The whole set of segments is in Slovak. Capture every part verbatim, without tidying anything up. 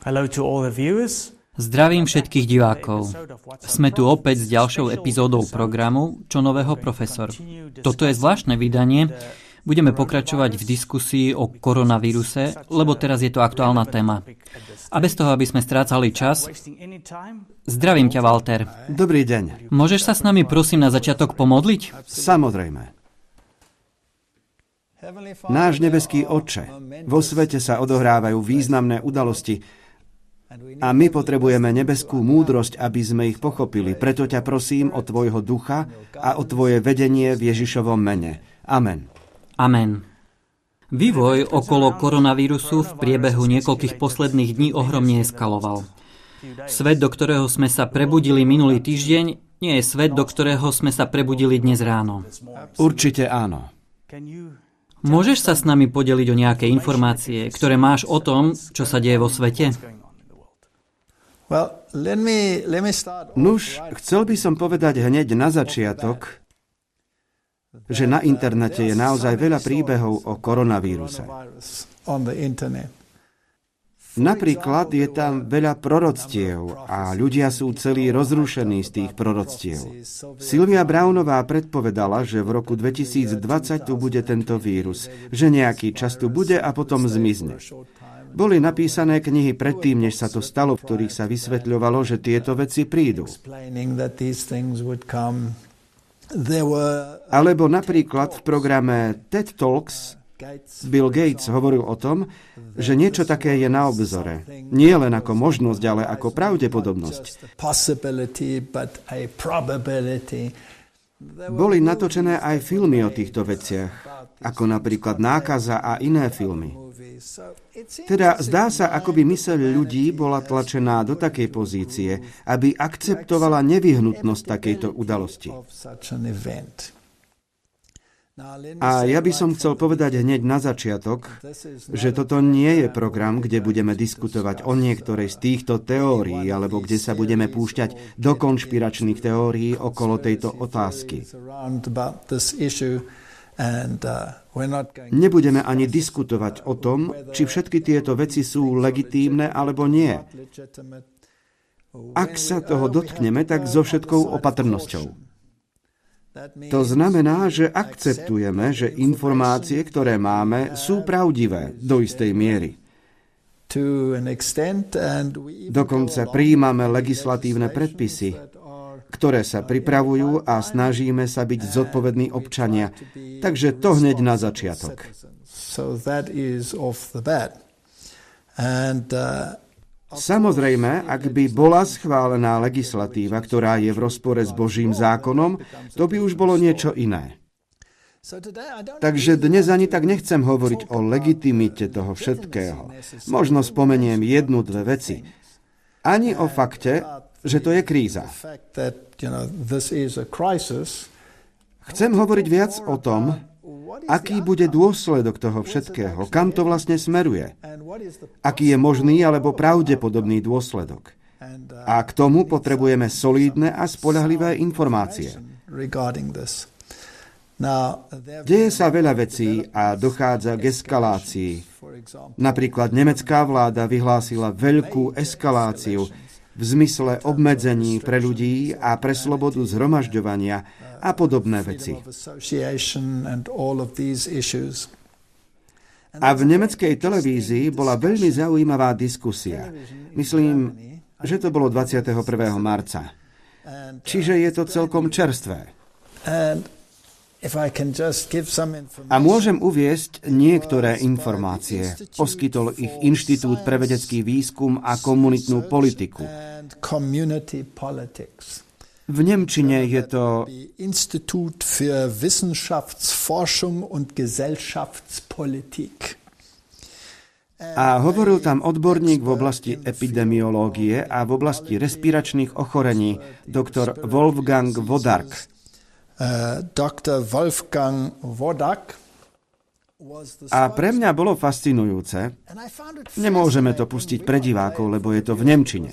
Hello to all the viewers. Zdravím všetkých divákov. Sme tu opäť s ďalšou epizódou programu Čo nového, profesor. Toto je zvláštne vydanie. Budeme pokračovať v diskusii o koronavíruse, lebo teraz je to aktuálna téma. A bez toho, aby sme strácali čas, zdravím ťa, Walter. Dobrý deň. Môžeš sa s nami prosím na začiatok pomodliť? Samozrejme. Náš nebeský Otče, vo svete sa odohrávajú významné udalosti a my potrebujeme nebeskú múdrosť, aby sme ich pochopili. Preto ťa prosím o tvojho ducha a o tvoje vedenie v Ježišovom mene. Amen. Amen. Vývoj okolo koronavírusu v priebehu niekoľkých posledných dní ohromne eskaloval. Svet, do ktorého sme sa prebudili minulý týždeň, nie je svet, do ktorého sme sa prebudili dnes ráno. Určite áno. Môžeš sa s nami podeliť o nejaké informácie, ktoré máš o tom, čo sa deje vo svete? Nuž, chcel by som povedať hneď na začiatok, že na internete je naozaj veľa príbehov o koronavíruse. Napríklad je tam veľa proroctiev a ľudia sú celí rozrušení z tých proroctiev. Sylvia Brownová predpovedala, že v roku dvetisícdvadsať tu bude tento vírus, že nejaký čas tu bude a potom zmizne. Boli napísané knihy predtým, než sa to stalo, v ktorých sa vysvetľovalo, že tieto veci prídu. Alebo napríklad v programe TED Talks Bill Gates hovoril o tom, že niečo také je na obzore. Nie len ako možnosť, ale ako pravdepodobnosť. Boli natočené aj filmy o týchto veciach, ako napríklad Nákaza a iné filmy. Teda zdá sa, ako by myseľ ľudí bola tlačená do takej pozície, aby akceptovala nevyhnutnosť takejto udalosti. A ja by som chcel povedať hneď na začiatok, že toto nie je program, kde budeme diskutovať o niektorej z týchto teórií, alebo kde sa budeme púšťať do konšpiračných teórií okolo tejto otázky. Nebudeme ani diskutovať o tom, či všetky tieto veci sú legitímne alebo nie. Ak sa toho dotkneme, tak so všetkou opatrnosťou. To znamená, že akceptujeme, že informácie, ktoré máme, sú pravdivé do istej miery. Dokonca prijímame legislatívne predpisy, ktoré sa pripravujú a snažíme sa byť zodpovední občania. Takže to hneď na začiatok. Samozrejme, ak by bola schválená legislatíva, ktorá je v rozpore s Božím zákonom, to by už bolo niečo iné. Takže dnes ani tak nechcem hovoriť o legitimite toho všetkého. Možno spomeniem jednu, dve veci. Ani o fakte, že to je kríza. Chcem hovoriť viac o tom, aký bude dôsledok toho všetkého, kam to vlastne smeruje, aký je možný alebo pravdepodobný dôsledok. A k tomu potrebujeme solídne a spoľahlivé informácie. Deje sa veľa vecí a dochádza k eskalácii. Napríklad nemecká vláda vyhlásila veľkú eskaláciu v zmysle obmedzení pre ľudí a pre slobodu zhromažďovania a podobné veci. A v nemeckej televízii bola veľmi zaujímavá diskusia. Myslím, že to bolo dvadsiateho prvého marca. Čiže je to celkom čerstvé. A môžem uviesť niektoré informácie. Poskytol ich Inštitút pre vedecký výskum a komunitnú politiku. V nemčine je to Institut für Wissenschaftsforschung und Gesellschaftspolitik. A hovoril tam odborník v oblasti epidemiológie a v oblasti respiračných ochorení, doktor Wolfgang Wodark. doktor Wolfgang Wodark. A pre mňa bolo fascinujúce. Nemôžeme to pustiť pre divákov, lebo je to v nemčine.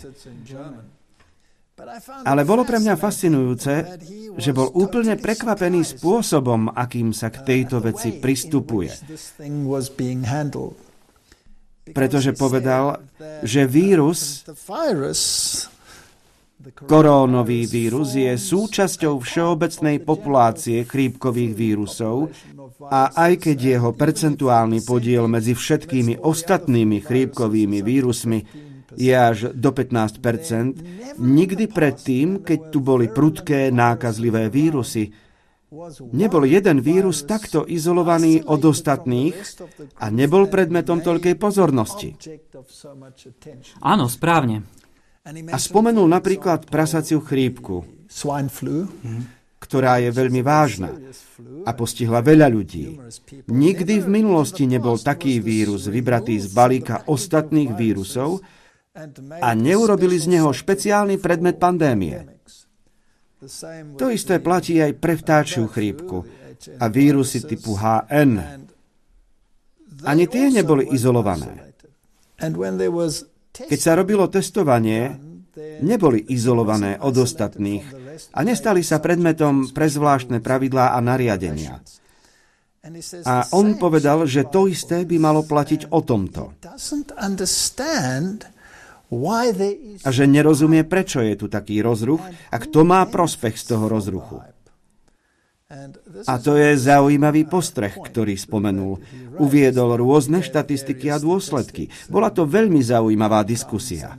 Ale bolo pre mňa fascinujúce, že bol úplne prekvapený spôsobom, akým sa k tejto veci pristupuje. pretože povedal, že vírus, korónový vírus je súčasťou všeobecnej populácie chrípkových vírusov a aj keď jeho percentuálny podiel medzi všetkými ostatnými chrípkovými vírusmi je až do pätnásť percent, nikdy predtým, keď tu boli prudké nákazlivé vírusy, nebol jeden vírus takto izolovaný od ostatných a nebol predmetom toľkej pozornosti. Áno, správne. A spomenul napríklad prasaciu chrípku, ktorá je veľmi vážna a postihla veľa ľudí. Nikdy v minulosti nebol taký vírus vybratý z balíka ostatných vírusov a neurobili z neho špeciálny predmet pandémie. To isté platí aj pre vtáčiu chrípku a vírusy typu há en. Ani tie neboli izolované. Keď sa robilo testovanie, neboli izolované od ostatných a nestali sa predmetom pre zvláštne pravidlá a nariadenia. A on povedal, že to isté by malo platiť o tomto. A že nerozumie, prečo je tu taký rozruch a kto má prospech z toho rozruchu. A to je zaujímavý postreh, ktorý spomenul. Uviedol rôzne štatistiky a dôsledky. Bola to veľmi zaujímavá diskusia.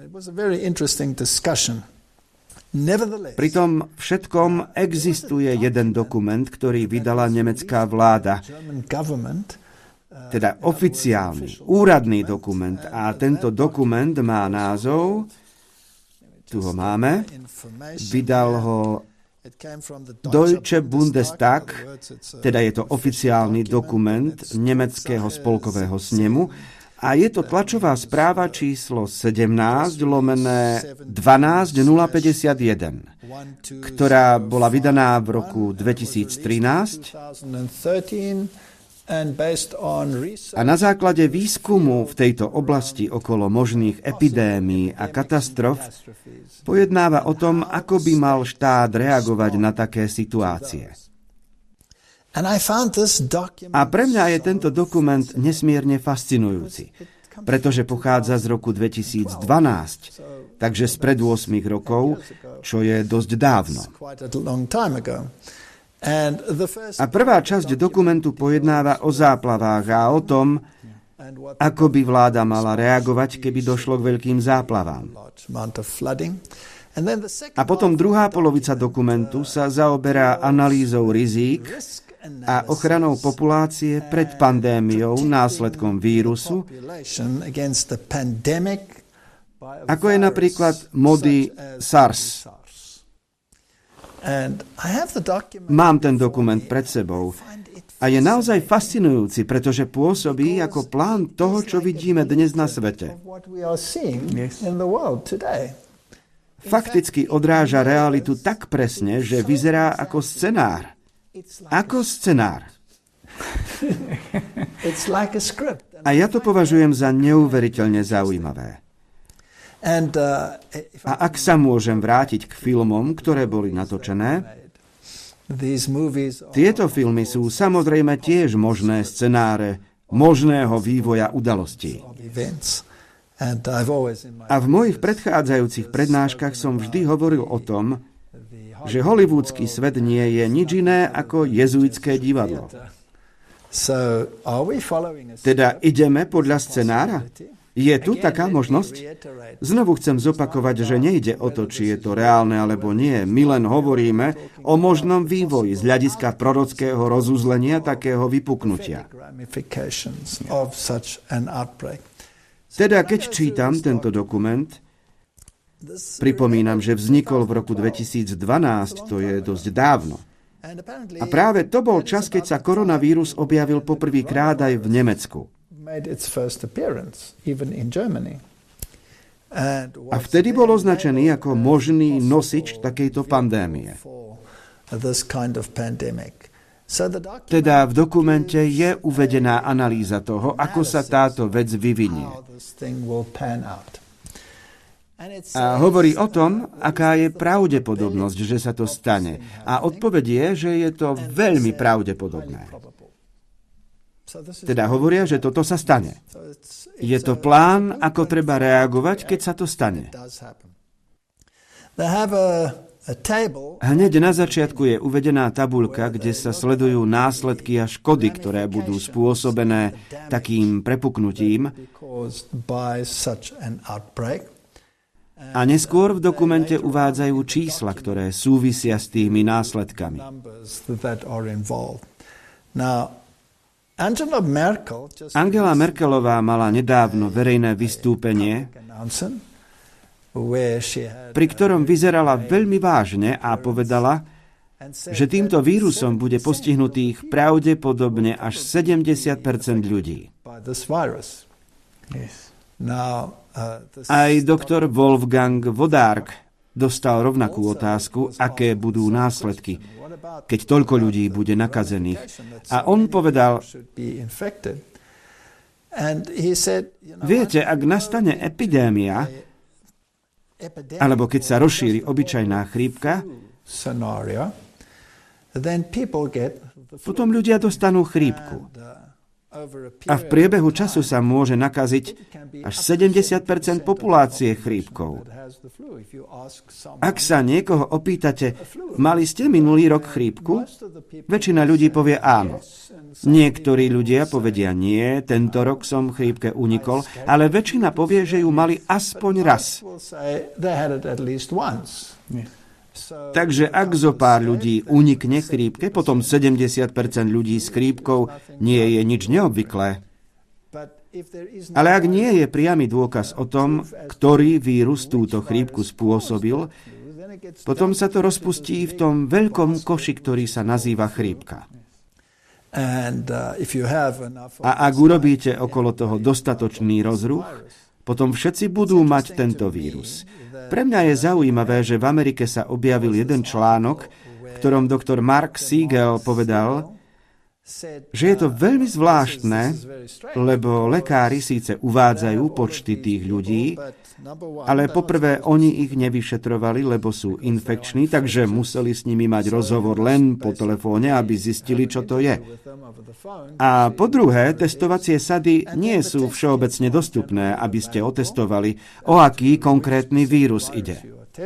Pri tom všetkom existuje jeden dokument, ktorý vydala nemecká vláda, teda oficiálny, úradný dokument. A tento dokument má názov, tu ho máme, vydal ho Deutsche Bundestag, teda je to oficiálny dokument nemeckého spolkového snemu a je to tlačová správa číslo sedemnásť lomené dvanásť nula päťdesiatjeden, ktorá bola vydaná v roku dvetisíctrinásť a na základe výskumu v tejto oblasti okolo možných epidémií a katastrof pojednáva o tom, ako by mal štát reagovať na také situácie. A pre mňa je tento dokument nesmierne fascinujúci, pretože pochádza z roku dvetisícdvanásť, takže spred ôsmich rokov, čo je dosť dávno. A prvá časť dokumentu pojednáva o záplavách a o tom, ako by vláda mala reagovať, keby došlo k veľkým záplavám. A potom druhá polovica dokumentu sa zaoberá analýzou rizík a ochranou populácie pred pandémiou následkom vírusu, ako je napríklad mody SARS. Mám ten dokument pred sebou a je naozaj fascinujúci, pretože pôsobí ako plán toho, čo vidíme dnes na svete. Fakticky odráža realitu tak presne, že vyzerá ako scenár. Ako scenár. A ja to považujem za neuveriteľne zaujímavé. A ak sa môžem vrátiť k filmom, ktoré boli natočené, tieto filmy sú samozrejme tiež možné scenáre možného vývoja udalostí. A v mojich predchádzajúcich prednáškach som vždy hovoril o tom, že hollywoodský svet nie je nič iné ako jezuitské divadlo. Teda ideme podľa scenára? Je tu taká možnosť? Znovu chcem zopakovať, že nejde o to, či je to reálne alebo nie. My len hovoríme o možnom vývoji z hľadiska prorockého rozuzlenia takého vypuknutia. Teda keď čítam tento dokument, pripomínam, že vznikol v roku dvetisícdvanásť, to je dosť dávno. A práve to bol čas, keď sa koronavírus objavil poprvýkrát aj v Nemecku. A vtedy bol označený ako možný nosič takejto pandémie. Teda v dokumente je uvedená analýza toho, ako sa táto vec vyvinie. A hovorí o tom, aká je pravdepodobnosť, že sa to stane. A odpoveď je, že je to veľmi pravdepodobné. Teda hovoria, že toto sa stane. Je to plán, ako treba reagovať, keď sa to stane. Hneď na začiatku je uvedená tabuľka, kde sa sledujú následky a škody, ktoré budú spôsobené takým prepuknutím. A neskôr v dokumente uvádzajú čísla, ktoré súvisia s tými následkami. Angela Merkelová mala nedávno verejné vystúpenie, pri ktorom vyzerala veľmi vážne a povedala, že týmto vírusom bude postihnutých pravdepodobne až sedemdesiat percent ľudí. Aj doktor Wolfgang Wodarg dostal rovnakú otázku, aké budú následky, keď toľko ľudí bude nakazených. A on povedal, viete, ak nastane epidémia, alebo keď sa rozšíri obyčajná chrípka, potom ľudia dostanú chrípku. A v priebehu času sa môže nakaziť až sedemdesiat percent populácie chrípkou. Ak sa niekoho opýtate, mali ste minulý rok chrípku? Väčšina ľudí povie áno. Niektorí ľudia povedia nie, tento rok som chrípke unikol, ale väčšina povie, že ju mali aspoň raz. Takže ak zo pár ľudí unikne chrípke, potom sedemdesiat percent ľudí s chrípkou nie je nič neobvyklé. Ale ak nie je priamy dôkaz o tom, ktorý vírus túto chrípku spôsobil, potom sa to rozpustí v tom veľkom koši, ktorý sa nazýva chrípka. A ak urobíte okolo toho dostatočný rozruch, potom všetci budú mať tento vírus. Pre mňa je zaujímavé, že v Amerike sa objavil jeden článok, v ktorom doktor Mark Siegel povedal, že je to veľmi zvláštne, lebo lekári síce uvádzajú počty tých ľudí, ale poprvé oni ich nevyšetrovali, lebo sú infekční, takže museli s nimi mať rozhovor len po telefóne, aby zistili, čo to je. A po druhé, testovacie sady nie sú všeobecne dostupné, aby ste otestovali, o aký konkrétny vírus ide.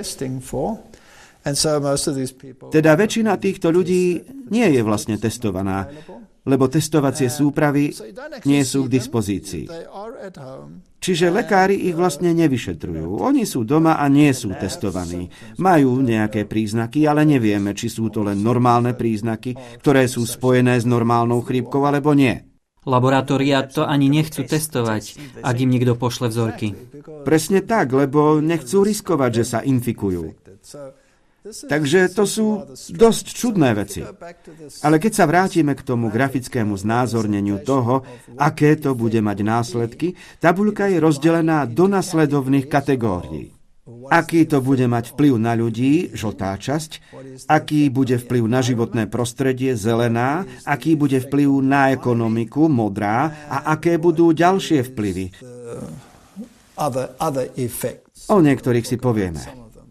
Teda väčšina týchto ľudí nie je vlastne testovaná, lebo testovacie súpravy nie sú k dispozícii. Čiže lekári ich vlastne nevyšetrujú. Oni sú doma a nie sú testovaní. Majú nejaké príznaky, ale nevieme, či sú to len normálne príznaky, ktoré sú spojené s normálnou chrípkou, alebo nie. Laboratória to ani nechcú testovať, ak im niekto pošle vzorky. Presne tak, lebo nechcú riskovať, že sa infikujú. Takže to sú dosť čudné veci. Ale keď sa vrátime k tomu grafickému znázorneniu toho, aké to bude mať následky, tabuľka je rozdelená do nasledovných kategórií. Aký to bude mať vplyv na ľudí, žltá časť, aký bude vplyv na životné prostredie, zelená, aký bude vplyv na ekonomiku, modrá, a aké budú ďalšie vplyvy. O niektorých si povieme.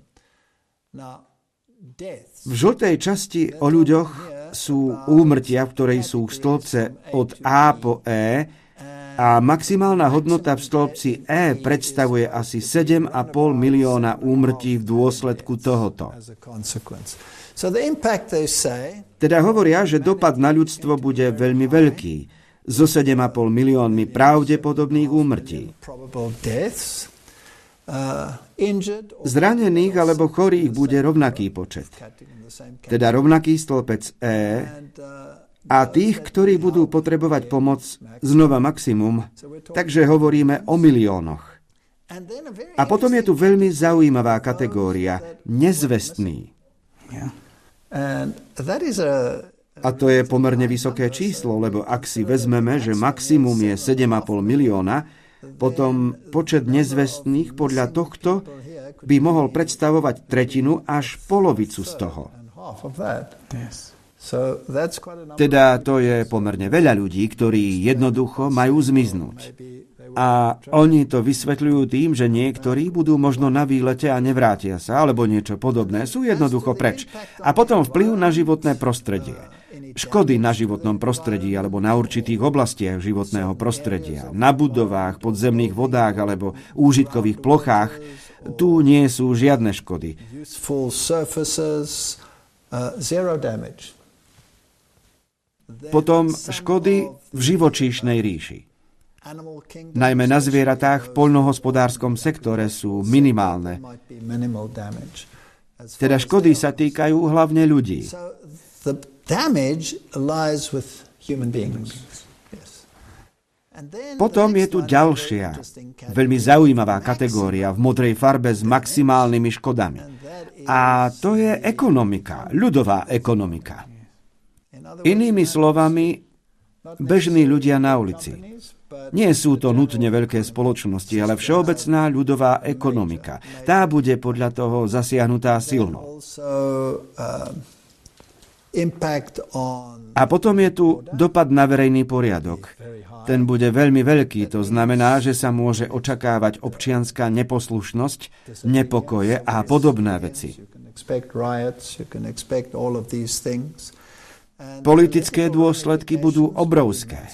V žltej časti o ľuďoch sú úmrtia, v ktorej sú stĺpce od A po E, a maximálna hodnota v stĺpci E predstavuje asi sedem a pol milióna úmrtí v dôsledku tohoto. Teda hovoria, že dopad na ľudstvo bude veľmi veľký, so sedem a pol miliónmi pravdepodobných úmrtí. Zranených alebo chorých bude rovnaký počet, teda rovnaký stĺpec E, a tých, ktorí budú potrebovať pomoc, znova maximum, takže hovoríme o miliónoch. A potom je tu veľmi zaujímavá kategória, nezvestný. A to je pomerne vysoké číslo, lebo ak si vezmeme, že maximum je sedem a pol milióna, potom počet nezvestných podľa tohto by mohol predstavovať tretinu až polovicu z toho. Teda to je pomerne veľa ľudí, ktorí jednoducho majú zmiznúť. A oni to vysvetľujú tým, že niektorí budú možno na výlete a nevrátia sa, alebo niečo podobné, sú jednoducho preč. A potom vplyv na životné prostredie. škody na životnom prostredí alebo na určitých oblastiach životného prostredia, na budovách, podzemných vodách alebo úžitkových plochách, tu nie sú žiadne škody. Potom škody v živočíšnej ríši. Najmä na zvieratách v poľnohospodárskom sektore sú minimálne. Teda škody sa týkajú hlavne ľudí. Potom je tu ďalšia, veľmi zaujímavá kategória v modrej farbe s maximálnymi škodami. A to je ekonomika, ľudová ekonomika. Inými slovami, bežní ľudia na ulici. Nie sú to nutne veľké spoločnosti, ale všeobecná ľudová ekonomika. Tá bude podľa toho zasiahnutá silno. A potom je tu dopad na verejný poriadok. Ten bude veľmi veľký, to znamená, že sa môže očakávať občianska neposlušnosť, nepokoje a podobné veci. Politické dôsledky budú obrovské.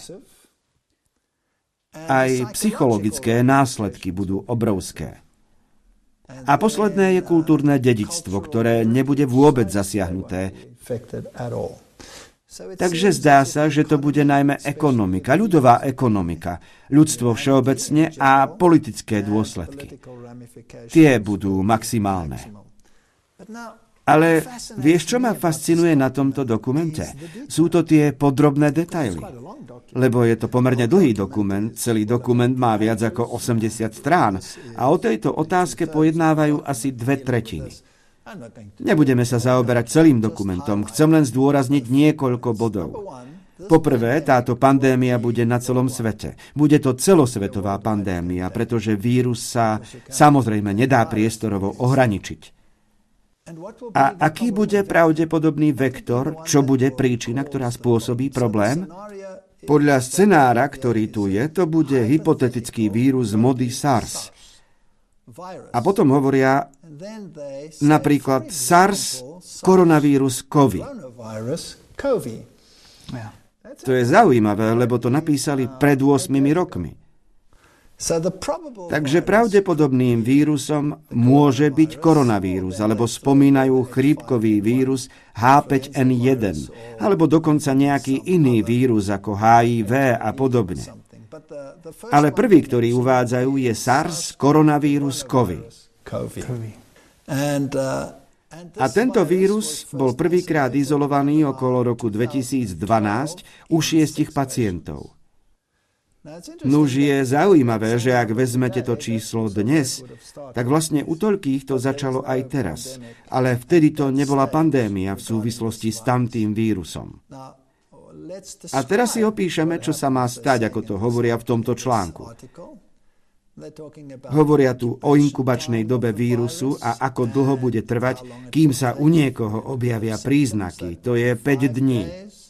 Aj psychologické následky budú obrovské. A posledné je kultúrne dedičstvo, ktoré nebude vôbec zasiahnuté. Takže zdá sa, že to bude najmä ekonomika, ľudová ekonomika, ľudstvo všeobecne a politické dôsledky. Tie budú maximálne. Ale vieš, čo ma fascinuje na tomto dokumente? Sú to tie podrobné detaily. Lebo je to pomerne dlhý dokument, celý dokument má viac ako osemdesiat strán a o tejto otázke pojednávajú asi dve tretiny. Nebudeme sa zaoberať celým dokumentom, chcem len zdôrazniť niekoľko bodov. Poprvé, táto pandémia bude na celom svete. Bude to celosvetová pandémia, pretože vírus sa samozrejme nedá priestorovo ohraničiť. A aký bude pravdepodobný vektor, čo bude príčina, ktorá spôsobí problém? Podľa scenára, ktorý tu je, to bude hypotetický vírus mody SARS. A potom hovoria napríklad SARS, koronavírus COVID. To je zaujímavé, lebo to napísali pred ôsmimi rokmi. Takže pravdepodobným vírusom môže byť koronavírus, alebo spomínajú chrípkový vírus há päť en jeden, alebo dokonca nejaký iný vírus ako há í vé a podobne. Ale prvý, ktorý uvádzajú, je SARS, koronavírus COVID. A tento vírus bol prvýkrát izolovaný okolo roku dvetisícdvanásť u šiestich pacientov. Nuž je zaujímavé, že ak vezmete to číslo dnes, tak vlastne u toľkých to začalo aj teraz. Ale vtedy to nebola pandémia v súvislosti s tamtým vírusom. A teraz si opíšeme, čo sa má stať, ako to hovoria v tomto článku. Hovoria tu o inkubačnej dobe vírusu a ako dlho bude trvať, kým sa u niekoho objavia príznaky. To je päť dní.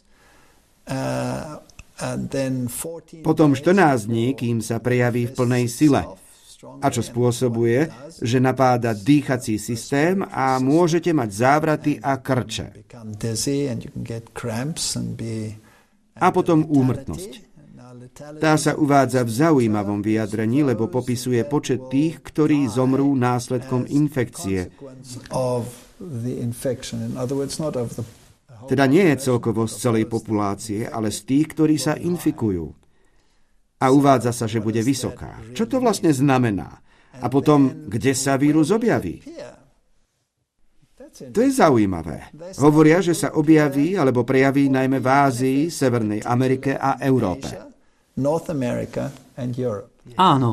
Potom štrnásť dní, kým sa prejaví v plnej sile. A čo spôsobuje, že napáda dýchací systém a môžete mať závraty a krče. A potom úmrtnosť. Tá sa uvádza v zaujímavom vyjadrení, lebo popisuje počet tých, ktorí zomrú následkom infekcie. Teda nie je celkovo z celej populácie, ale z tých, ktorí sa infikujú. A uvádza sa, že bude vysoká. Čo to vlastne znamená? A potom, kde sa vírus objaví? To je zaujímavé. Hovoria, že sa objaví alebo prejaví najmä v Ázii, Severnej Amerike a Európe. Áno.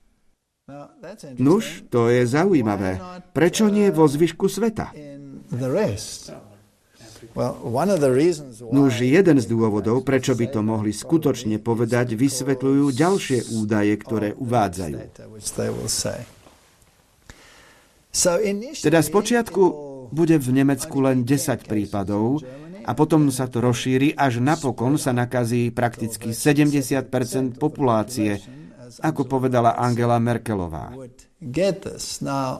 Nuž, to je zaujímavé. Prečo nie vo zvyšku sveta? Nuž, jeden z dôvodov, prečo by to mohli skutočne povedať, vysvetľujú ďalšie údaje, ktoré uvádzajú. Teda spočiatku bude v Nemecku len desať prípadov a potom sa to rozšíri, až napokon sa nakazí prakticky sedemdesiat percent populácie, ako povedala Angela Merkelová.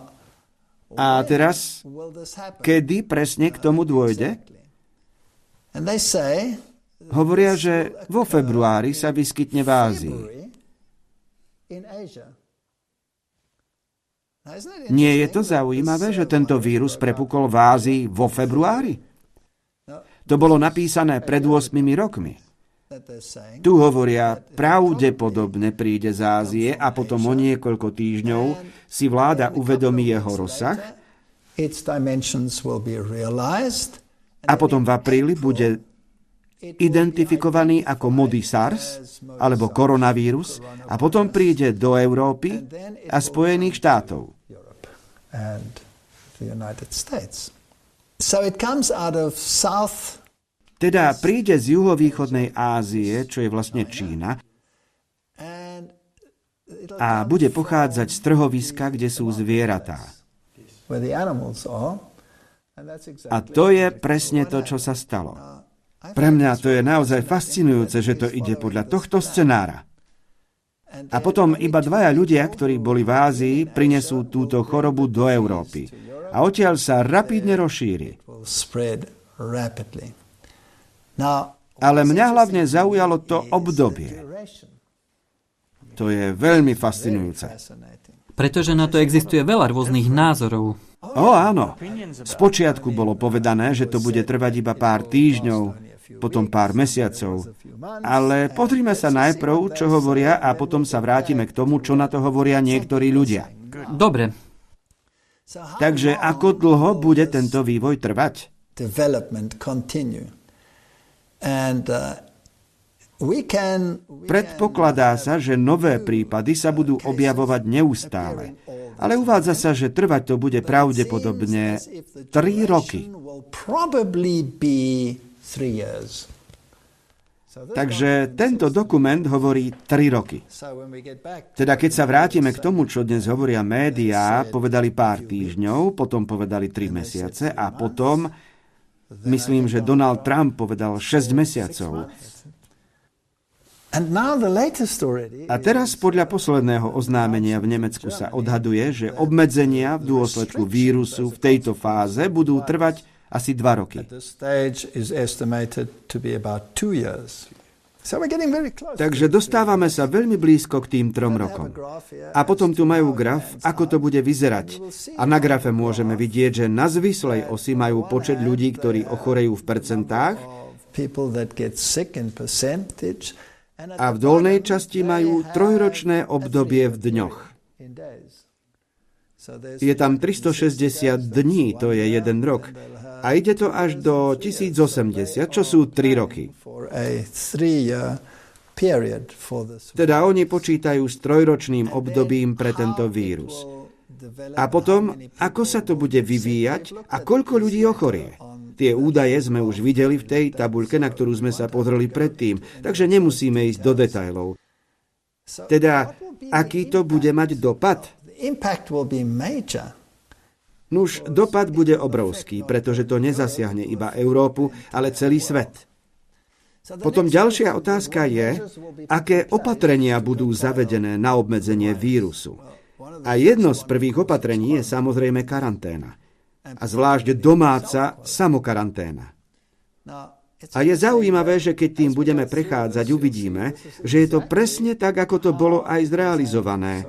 A teraz, kedy presne k tomu dôjde? Hovoria, že vo februári sa vyskytne v Ázii. Nie je to zaujímavé, že tento vírus prepukol v Ázii vo februári? To bolo napísané pred ôsmimi rokmi. Tu hovoria, pravdepodobne príde z Ázie a potom o niekoľko týždňov si vláda uvedomí jeho rozsah a potom v apríli bude identifikovaný ako mody SARS alebo koronavírus a potom príde do Európy a Spojených štátov. Teda príde z juhovýchodnej Ázie, čo je vlastne Čína, a bude pochádzať z trhoviska, kde sú zvieratá. A to je presne to, čo sa stalo. Pre mňa to je naozaj fascinujúce, že to ide podľa tohto scenára. A potom iba dvaja ľudia, ktorí boli v Ázii, prinesú túto chorobu do Európy. A odtiaľ sa rapidne rozšíri. Ale mňa hlavne zaujalo to obdobie. To je veľmi fascinujúce. Pretože na to existuje veľa rôznych názorov. Ó, áno. Spočiatku bolo povedané, že to bude trvať iba pár týždňov, potom pár mesiacov. Ale pozrime sa najprv, čo hovoria, a potom sa vrátime k tomu, čo na to hovoria niektorí ľudia. Dobre. Takže ako dlho bude tento vývoj trvať? Predpokladá sa, že nové prípady sa budú objavovať neustále. Ale uvádza sa, že trvať to bude pravdepodobne tri roky. Takže tento dokument hovorí tri roky. Teda keď sa vrátime k tomu, čo dnes hovoria médiá, povedali pár týždňov, potom povedali tri mesiace a potom, myslím, že Donald Trump povedal šesť mesiacov. A teraz podľa posledného oznámenia v Nemecku sa odhaduje, že obmedzenia v dôsledku vírusu v tejto fáze budú trvať asi dva roky. Takže dostávame sa veľmi blízko k tým trom rokom. A potom tu majú graf, ako to bude vyzerať. A na grafe môžeme vidieť, že na zvislej osi majú počet ľudí, ktorí ochorejú v percentách, a v dolnej časti majú trojročné obdobie v dňoch. Je tam tristošesťdesiat dní, to je jeden rok. A ide to až do tisíc osemdesiat, čo sú tri roky. Teda oni počítajú s trojročným obdobím pre tento vírus. A potom, ako sa to bude vyvíjať a koľko ľudí ochorie. Tie údaje sme už videli v tej tabuľke, na ktorú sme sa pozreli predtým, takže nemusíme ísť do detailov. Teda, aký to bude mať dopad? Nuž, dopad bude obrovský, pretože to nezasiahne iba Európu, ale celý svet. Potom ďalšia otázka je, aké opatrenia budú zavedené na obmedzenie vírusu. A jedno z prvých opatrení je samozrejme karanténa. A zvlášť domáca samokaranténa. A je zaujímavé, že keď tým budeme prechádzať, uvidíme, že je to presne tak, ako to bolo aj zrealizované.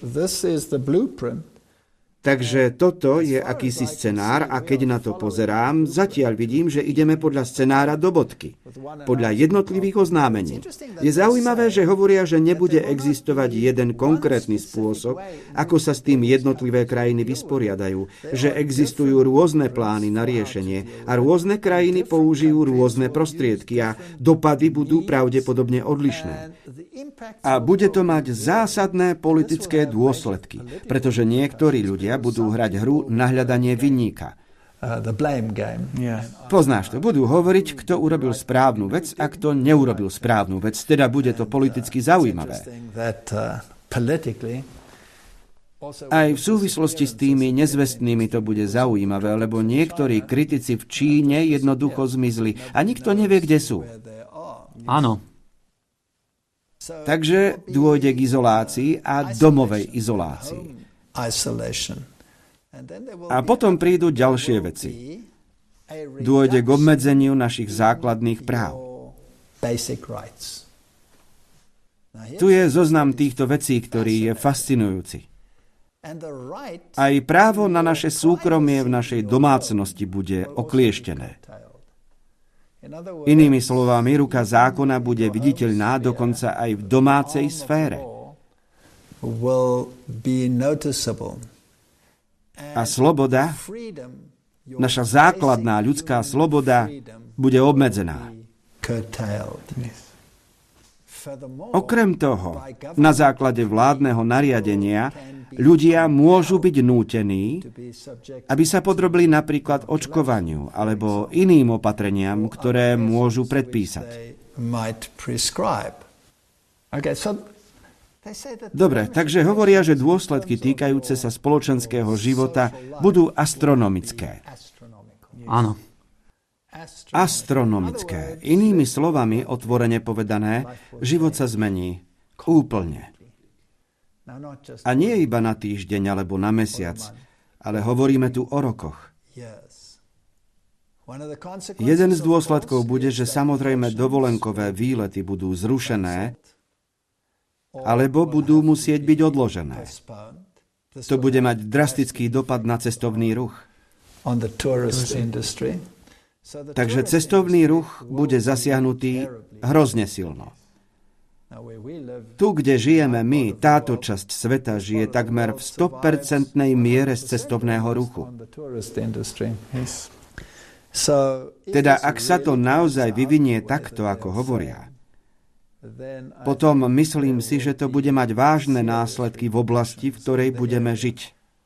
Takže toto je akýsi scenár a keď na to pozerám, zatiaľ vidím, že ideme podľa scenára do bodky. Podľa jednotlivých oznámení. Je zaujímavé, že hovoria, že nebude existovať jeden konkrétny spôsob, ako sa s tým jednotlivé krajiny vysporiadajú. Že existujú rôzne plány na riešenie a rôzne krajiny použijú rôzne prostriedky a dopady budú pravdepodobne odlišné. A bude to mať zásadné politické dôsledky, pretože niektorí ľudia budú hrať hru na hľadanie vinníka. Poznáš to, budú hovoriť, kto urobil správnu vec a kto neurobil správnu vec, teda bude to politicky zaujímavé. Aj v súvislosti s tými nezvestnými to bude zaujímavé, lebo niektorí kritici v Číne jednoducho zmizli a nikto nevie, kde sú. Áno. Takže dôjde k izolácii a domovej izolácii. A potom prídu ďalšie veci. Dôjde k obmedzeniu našich základných práv. Tu je zoznam týchto vecí, ktorý je fascinujúci. Aj právo na naše súkromie v našej domácnosti bude oklieštené. Inými slovami, ruka zákona bude viditeľná dokonca aj v domácej sfére. A sloboda, naša základná ľudská sloboda, bude obmedzená. Okrem toho, na základe vládneho nariadenia ľudia môžu byť nútení, aby sa podrobili napríklad očkovaniu alebo iným opatreniam, ktoré môžu predpísať. Dobre, takže hovoria, že dôsledky týkajúce sa spoločenského života budú astronomické. Áno. Astronomické. Inými slovami, otvorene povedané, život sa zmení úplne. A nie iba na týždeň alebo na mesiac, ale hovoríme tu o rokoch. Jeden z dôsledkov bude, že samozrejme dovolenkové výlety budú zrušené, alebo budú musieť byť odložené. To bude mať drastický dopad na cestovný ruch. Takže cestovný ruch bude zasiahnutý hrozne silno. Tu, kde žijeme my, táto časť sveta žije takmer v sto percent miere z cestovného ruchu. Teda ak sa to naozaj vyvinie takto, ako hovoria, potom myslím si, že to bude mať vážne následky v oblasti, v ktorej budeme žiť.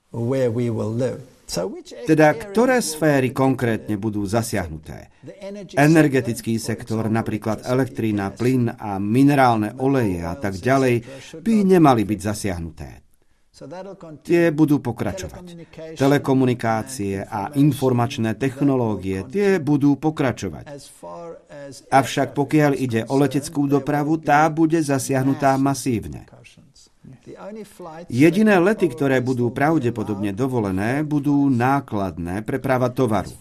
Teda, ktoré sféry konkrétne budú zasiahnuté? Energetický sektor, napríklad elektrina, plyn a minerálne oleje a tak ďalej, by nemali byť zasiahnuté. Tie budú pokračovať. Telekomunikácie a informačné technológie, tie budú pokračovať. Avšak pokiaľ ide o leteckú dopravu, tá bude zasiahnutá masívne. Jediné lety, ktoré budú pravdepodobne dovolené, budú nákladné preprava tovaru.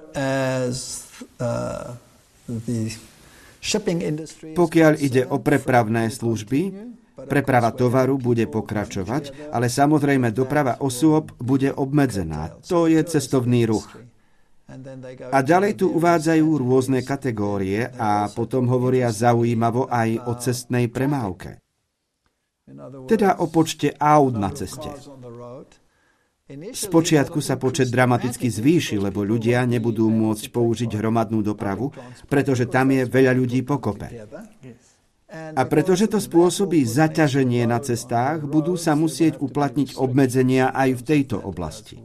Pokiaľ ide o prepravné služby, preprava tovaru bude pokračovať, ale samozrejme doprava osôb bude obmedzená. To je cestovný ruch. A ďalej tu uvádzajú rôzne kategórie a potom hovoria zaujímavo aj o cestnej premávke. Teda o počte aut na ceste. Spočiatku sa počet dramaticky zvýši, lebo ľudia nebudú môcť použiť hromadnú dopravu, pretože tam je veľa ľudí pokope. A pretože to spôsobí zaťaženie na cestách, budú sa musieť uplatniť obmedzenia aj v tejto oblasti.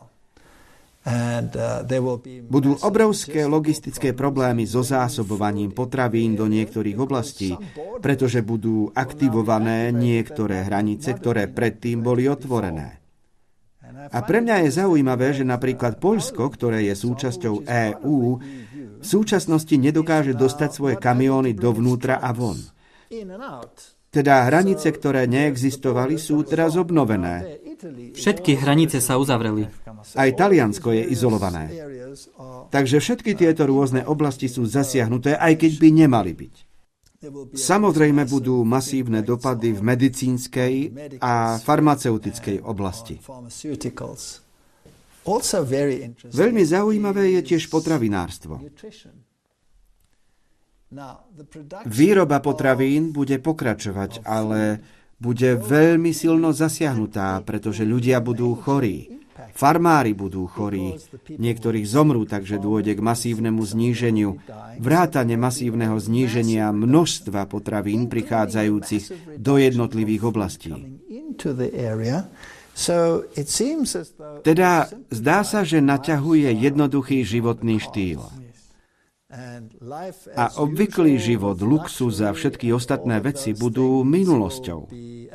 Budú obrovské logistické problémy so zásobovaním potravín do niektorých oblastí, pretože budú aktivované niektoré hranice, ktoré predtým boli otvorené. A pre mňa je zaujímavé, že napríklad Poľsko, ktoré je súčasťou EÚ, v súčasnosti nedokáže dostať svoje kamióny dovnútra a von. Teda hranice, ktoré neexistovali, sú teraz obnovené. Všetky hranice sa uzavreli. Aj Taliansko je izolované. Takže všetky tieto rôzne oblasti sú zasiahnuté, aj keď by nemali byť. Samozrejme budú masívne dopady v medicínskej a farmaceutickej oblasti. Veľmi zaujímavé je tiež potravinárstvo. Výroba potravín bude pokračovať, ale bude veľmi silno zasiahnutá, pretože ľudia budú chorí. Farmári budú chorí. Niektorých zomrú, takže dôjde k masívnemu zníženiu. Vrátane masívneho zníženia množstva potravín prichádzajúcich do jednotlivých oblastí. Teda zdá sa, že naťahuje jednoduchý životný štýl. A obvyklý život, luxus a všetky ostatné veci budú minulosťou.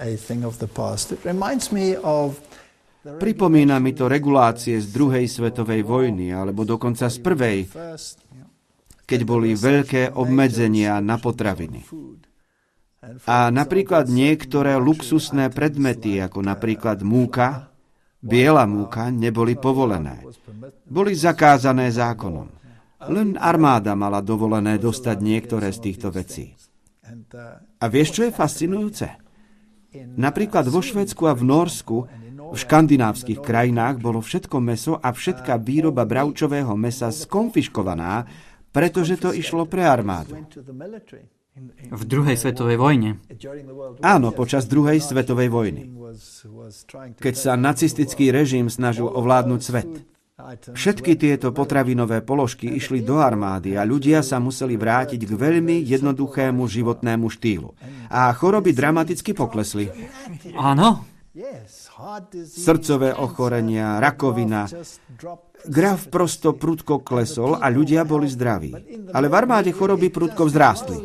Pripomína mi to regulácie z druhej svetovej vojny, alebo dokonca z prvej, keď boli veľké obmedzenia na potraviny. A napríklad niektoré luxusné predmety, ako napríklad múka, biela múka, neboli povolené. Boli zakázané zákonom. Len armáda mala dovolené dostať niektoré z týchto vecí. A vieš, čo je fascinujúce? Napríklad vo Švédsku a v Nórsku, v škandinávskych krajinách bolo všetko mäso a všetká výroba bravčového mäsa skonfiškovaná, pretože to išlo pre armádu. V druhej svetovej vojne. Áno, počas druhej svetovej vojny. Keď sa nacistický režim snažil ovládnuť svet. Všetky tieto potravinové položky išli do armády a ľudia sa museli vrátiť k veľmi jednoduchému životnému štýlu. A choroby dramaticky poklesli. Áno. Srdcové ochorenia, rakovina. Graf prosto prudko klesol a ľudia boli zdraví. Ale v armáde choroby prudko vzrástli.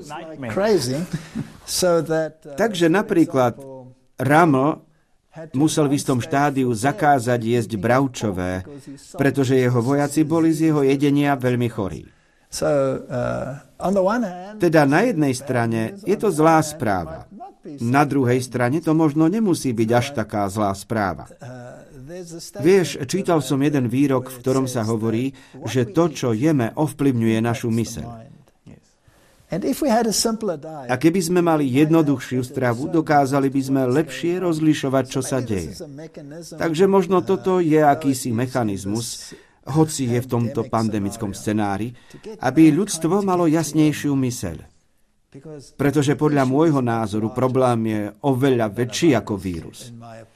Takže napríklad Rommel musel v istom štádiu zakázať jesť bravčové, pretože jeho vojaci boli z jeho jedenia veľmi chorí. Teda na jednej strane je to zlá správa. Na druhej strane to možno nemusí byť až taká zlá správa. Vieš, čítal som jeden výrok, v ktorom sa hovorí, že to, čo jeme, ovplyvňuje našu myseľ. A keby sme mali jednoduchšiu stravu, dokázali by sme lepšie rozlišovať, čo sa deje. Takže možno toto je akýsi mechanizmus, hoci je v tomto pandemickom scenári, aby ľudstvo malo jasnejšiu myseľ. Pretože podľa môjho názoru problém je oveľa väčší ako vírus.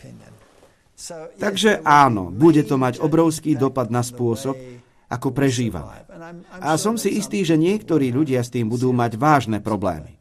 Takže áno, bude to mať obrovský dopad na spôsob, ako prežívame. A som si istý, že niektorí ľudia s tým budú mať vážne problémy.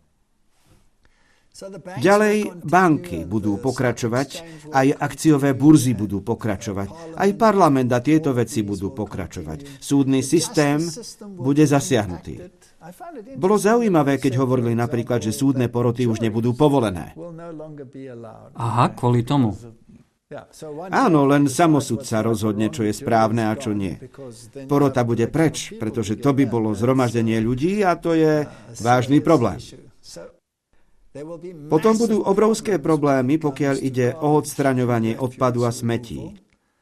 Ďalej banky budú pokračovať, aj akciové burzy budú pokračovať, aj parlament a tieto veci budú pokračovať. Súdny systém bude zasiahnutý. Bolo zaujímavé, keď hovorili napríklad, že súdne poroty už nebudú povolené. Aha, kvôli tomu. Áno, len samosudca rozhodne, čo je správne a čo nie. Porota bude preč, pretože to by bolo zhromaždenie ľudí a to je vážny problém. Potom budú obrovské problémy, pokiaľ ide o odstraňovanie odpadu a smetí.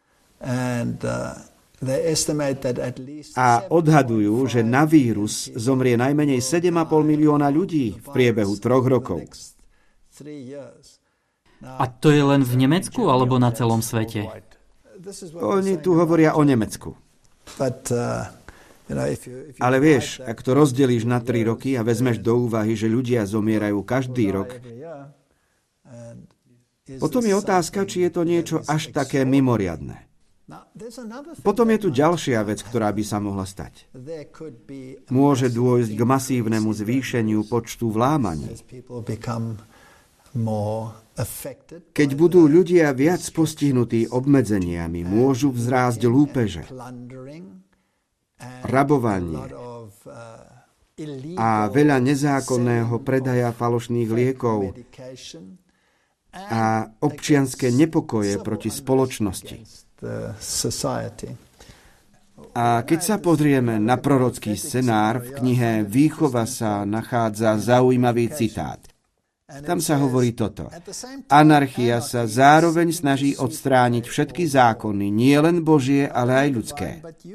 A odhadujú, že na vírus zomrie najmenej sedem a pol milióna ľudí v priebehu troch rokov. A to je len v Nemecku alebo na celom svete? Oni tu hovoria o Nemecku. Ale vieš, ak to rozdelíš na tri roky a vezmeš do úvahy, že ľudia zomierajú každý rok, potom je otázka, či je to niečo až také mimoriadne. Potom je tu ďalšia vec, ktorá by sa mohla stať. Môže dôjsť k masívnemu zvýšeniu počtu vlámaní. Keď budú ľudia viac postihnutí obmedzeniami, môžu vzrásť lúpeže, rabovanie a veľa nezákonného predaja falošných liekov a občianske nepokoje proti spoločnosti. A keď sa pozrieme na prorocký scenár, v knihe Výchova sa nachádza zaujímavý citát. Tam sa hovorí toto. Anarchia sa zároveň snaží odstrániť všetky zákony, nie len Božie, ale aj ľudské.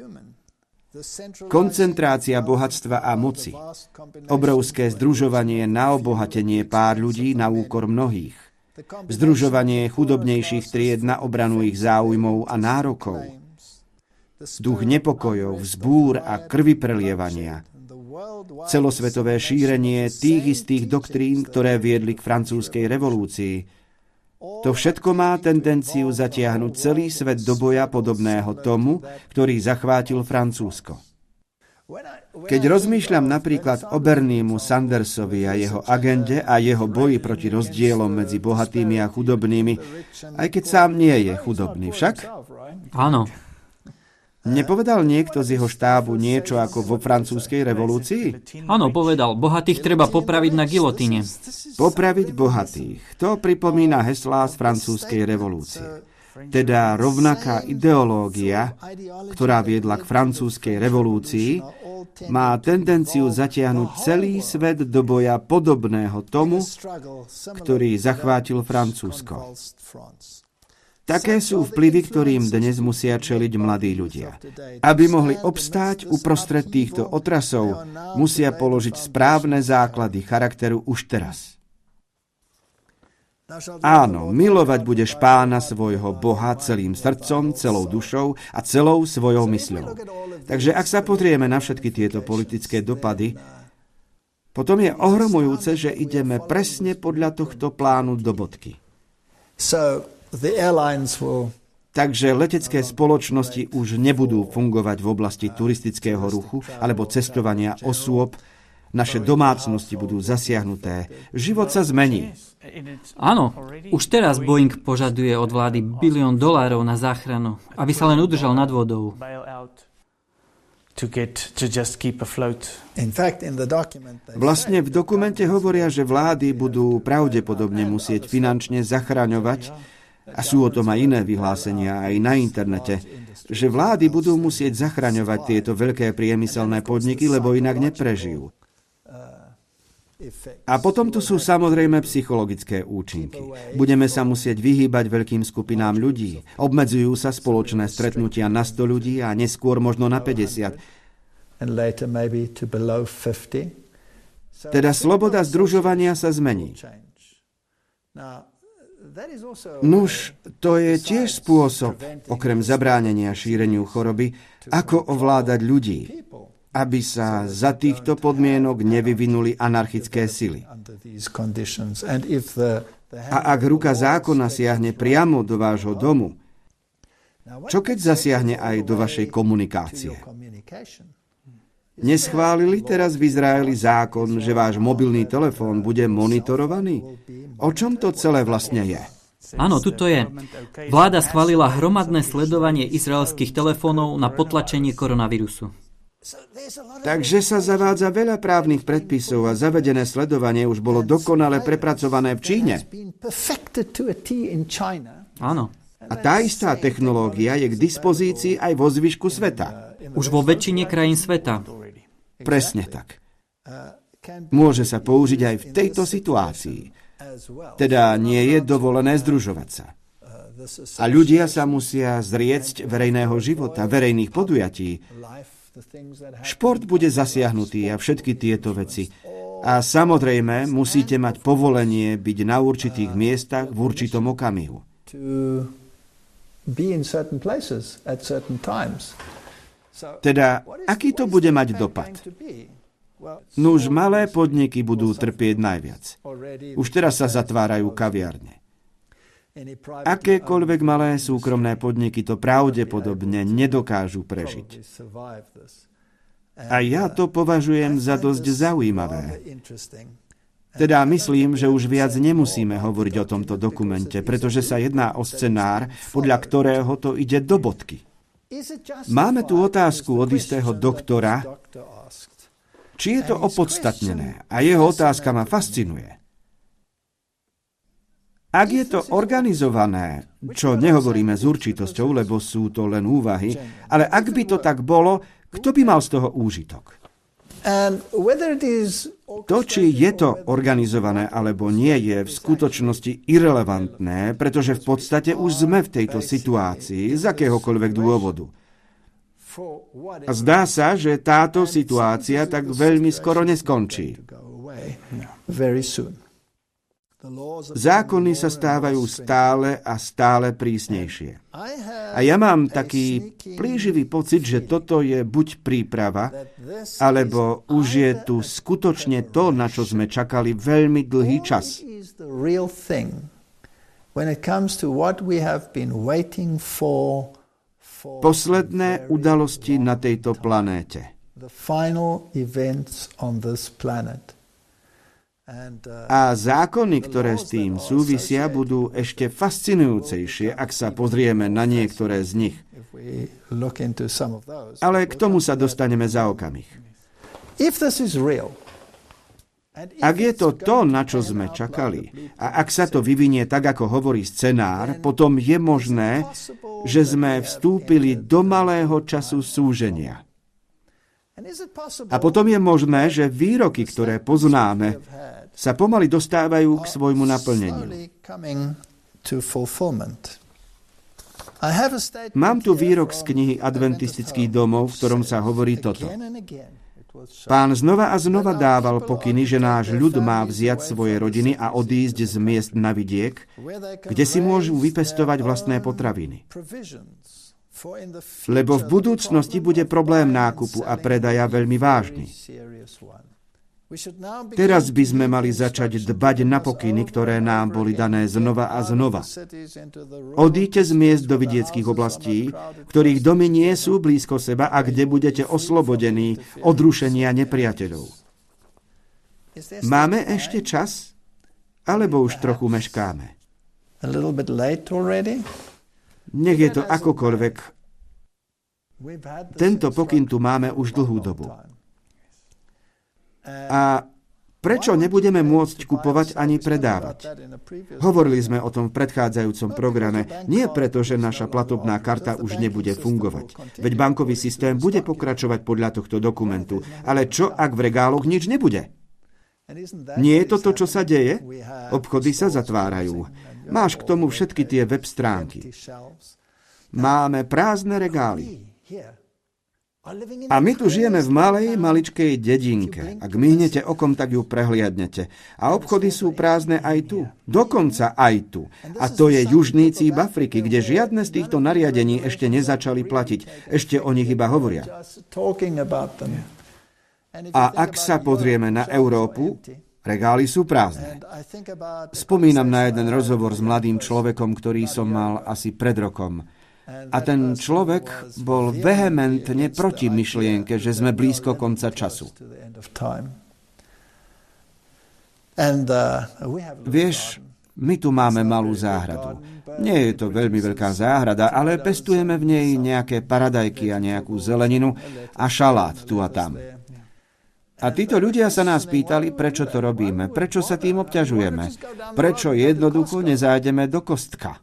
Koncentrácia bohatstva a moci. Obrovské združovanie na obohatenie pár ľudí na úkor mnohých. Združovanie chudobnejších tried na obranu ich záujmov a nárokov. Duch nepokojov, vzbúr a krvi prelievania. Celosvetové šírenie tých istých doktrín, ktoré viedli k francúzskej revolúcii. To všetko má tendenciu zatiahnuť celý svet do boja podobného tomu, ktorý zachvátil Francúzsko. Keď rozmýšľam napríklad o Berniemu Sandersovi a jeho agende a jeho boji proti rozdielom medzi bohatými a chudobnými, aj keď sám nie je chudobný, však? Áno. Nepovedal niekto z jeho štábu niečo ako vo francúzskej revolúcii? Áno, povedal, bohatých treba popraviť na gilotíne. Popraviť bohatých. To pripomína heslá z francúzskej revolúcie. Teda rovnaká ideológia, ktorá viedla k francúzskej revolúcii, má tendenciu zatiahnuť celý svet do boja podobného tomu, ktorý zachvátil Francúzsko. Také sú vplyvy, ktorým dnes musia čeliť mladí ľudia. Aby mohli obstáť uprostred týchto otrasov, musia položiť správne základy charakteru už teraz. Áno, milovať budeš Pána svojho Boha celým srdcom, celou dušou a celou svojou mysľou. Takže ak sa pozrieme na všetky tieto politické dopady, potom je ohromujúce, že ideme presne podľa tohto plánu do bodky. Takže letecké spoločnosti už nebudú fungovať v oblasti turistického ruchu alebo cestovania osôb. Naše domácnosti budú zasiahnuté. Život sa zmení. Áno, už teraz Boeing požaduje od vlády bilión dolárov na záchranu, aby sa len udržal nad vodou. Vlastne v dokumente hovoria, že vlády budú pravdepodobne musieť finančne zachraňovať, a sú o tom aj iné vyhlásenia aj na internete, že vlády budú musieť zachraňovať tieto veľké priemyselné podniky, lebo inak neprežijú. A potom tu sú samozrejme psychologické účinky. Budeme sa musieť vyhýbať veľkým skupinám ľudí. Obmedzujú sa spoločné stretnutia na sto ľudí a neskôr možno na päťdesiat. Teda sloboda združovania sa zmení. Nuž, to je tiež spôsob, okrem zabránenia šíreniu choroby, ako ovládať ľudí, aby sa za týchto podmienok nevyvinuli anarchické sily. A ak ruka zákona siahne priamo do vášho domu, čo keď zasiahne aj do vašej komunikácie? Neschválili teraz v Izraeli zákon, že váš mobilný telefón bude monitorovaný? O čom to celé vlastne je? Áno, tuto je. Vláda schválila hromadné sledovanie izraelských telefónov na potlačenie koronavírusu. Takže sa zavádza veľa právnych predpisov a zavedené sledovanie už bolo dokonale prepracované v Číne. Áno. A tá istá technológia je k dispozícii aj vo zvyšku sveta. Už vo väčšine krajín sveta. Presne tak. Môže sa použiť aj v tejto situácii. Teda nie je dovolené združovať sa. A ľudia sa musia zriecť verejného života, verejných podujatí. Šport bude zasiahnutý a všetky tieto veci. A samozrejme, musíte mať povolenie byť na určitých miestach v určitom okamihu. Teda, aký to bude mať dopad? Nuž malé podniky budú trpieť najviac. Už teraz sa zatvárajú kaviarne. Akékoľvek malé súkromné podniky to pravdepodobne nedokážu prežiť. A ja to považujem za dosť zaujímavé. Teda myslím, že už viac nemusíme hovoriť o tomto dokumente, pretože sa jedná o scenár, podľa ktorého to ide do bodky. Máme tu otázku od istého doktora, či je to opodstatnené, a jeho otázka ma fascinuje. Ak je to organizované, čo nehovoríme s určitosťou, lebo sú to len úvahy, ale ak by to tak bolo, kto by mal z toho úžitok? To, či je to organizované alebo nie, je v skutočnosti irelevantné, pretože v podstate už sme v tejto situácii z akéhokoľvek dôvodu. A zdá sa, že táto situácia tak veľmi skoro neskončí. Zákony sa stávajú stále a stále prísnejšie. A ja mám taký plíživý pocit, že toto je buď príprava, alebo už je tu skutočne to, na čo sme čakali veľmi dlhý čas. Posledné udalosti na tejto planéte. A zákony, ktoré s tým súvisia, budú ešte fascinujúcejšie, ak sa pozrieme na niektoré z nich. Ale k tomu sa dostaneme za okamih. Ak je to to, na čo sme čakali, a ak sa to vyvinie tak, ako hovorí scenár, potom je možné, že sme vstúpili do malého času súženia. A potom je možné, že výroky, ktoré poznáme, sa pomaly dostávajú k svojmu naplneniu. Mám tu výrok z knihy Adventistických domov, v ktorom sa hovorí toto. Pán znova a znova dával pokyny, že náš ľud má vziať svoje rodiny a odísť z miest na vidiek, kde si môžu vypestovať vlastné potraviny. Lebo v budúcnosti bude problém nákupu a predaja veľmi vážny. Teraz by sme mali začať dbať na pokyny, ktoré nám boli dané znova a znova. Odíďte z miest do vidieckých oblastí, ktorých domy nie sú blízko seba a kde budete oslobodení od rušenia nepriateľov. Máme ešte čas? Alebo už trochu meškáme? Nech je to akokoľvek. Tento pokyn tu máme už dlhú dobu. A prečo nebudeme môcť kupovať ani predávať? Hovorili sme o tom v predchádzajúcom programe, nie preto, že naša platobná karta už nebude fungovať. Veď bankový systém bude pokračovať podľa tohto dokumentu. Ale čo, ak v regáloch nič nebude? Nie je to to, čo sa deje? Obchody sa zatvárajú. Máš k tomu všetky tie web stránky. Máme prázdne regály. A my tu žijeme v malej, maličkej dedinke. Ak myhnete okom, tak ju prehliadnete. A obchody sú prázdne aj tu. Dokonca aj tu. A to je južný cíp Afriky, kde žiadne z týchto nariadení ešte nezačali platiť. Ešte o nich iba hovoria. A ak sa pozrieme na Európu, regály sú prázdne. Spomínam na jeden rozhovor s mladým človekom, ktorý som mal asi pred rokom. A ten človek bol vehementne proti myšlienke, že sme blízko konca času. Vieš, my tu máme malú záhradu. Nie je to veľmi veľká záhrada, ale pestujeme v nej nejaké paradajky a nejakú zeleninu a šalát tu a tam. A títo ľudia sa nás pýtali, prečo to robíme, prečo sa tým obťažujeme, prečo jednoducho nezájdeme do kostka.